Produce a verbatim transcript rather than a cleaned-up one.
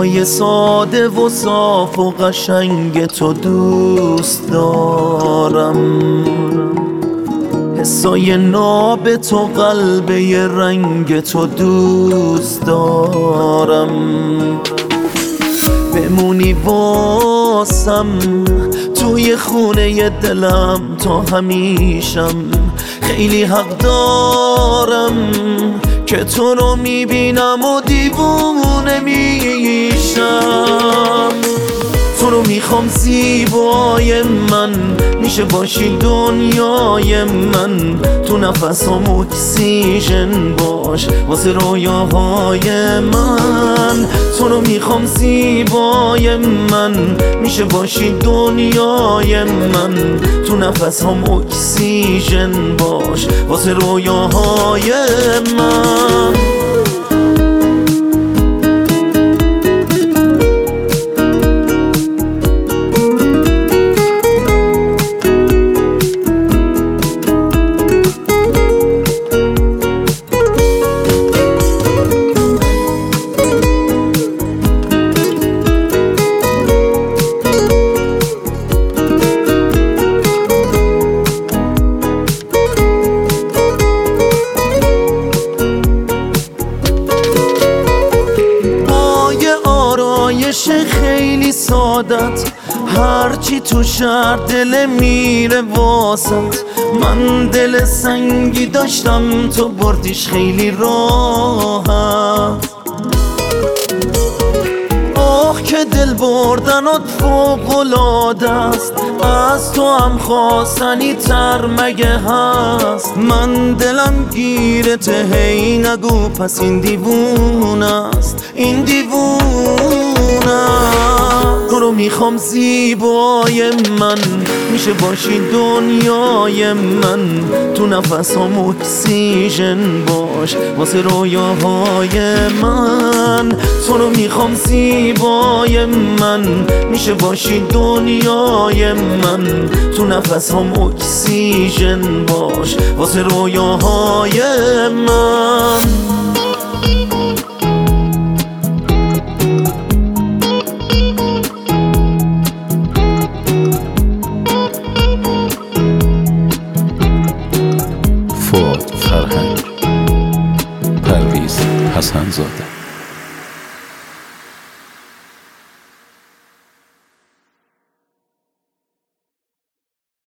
های ساده و صاف و قشنگ تو دوست دارم، حسای ناب تو، قلبه رنگ تو دوست دارم. بمونی واسم توی خونه دلم تا همیشم، خیلی حق دارم که تو رو میبینم و دیوونه میشم. تو رو میخوام زیبای من، میشه باشی دنیای من، تو نفسام اکسیژن باش واسه رویاهای من. تو رو میخوام زیبای من، میشه باشی دنیای من، تو نفسام اکسیژن باش واسه رویاهای من. خیلی سادت، هرچی تو شهر دل میره واسط. من دل سنگی داشتم تو بردیش خیلی راحت. آه که دل بردنات فوق‌العاده است، از تو هم خواستنی تر مگه هست. من دلم گیرته هی نگو پس این دیوونه است، این دیوونه. تو رو میخوام زیبای من، میشه باشی دنیای من، تو نفسام اکسیژن باش واسه رویاهای من. تو رو میخوام زیبای من، میشه باشی دنیای من، تو نفسام اکسیژن باش واسه رویاهای من. فؤاد فرهنگ، پرویز حسن‌زاده.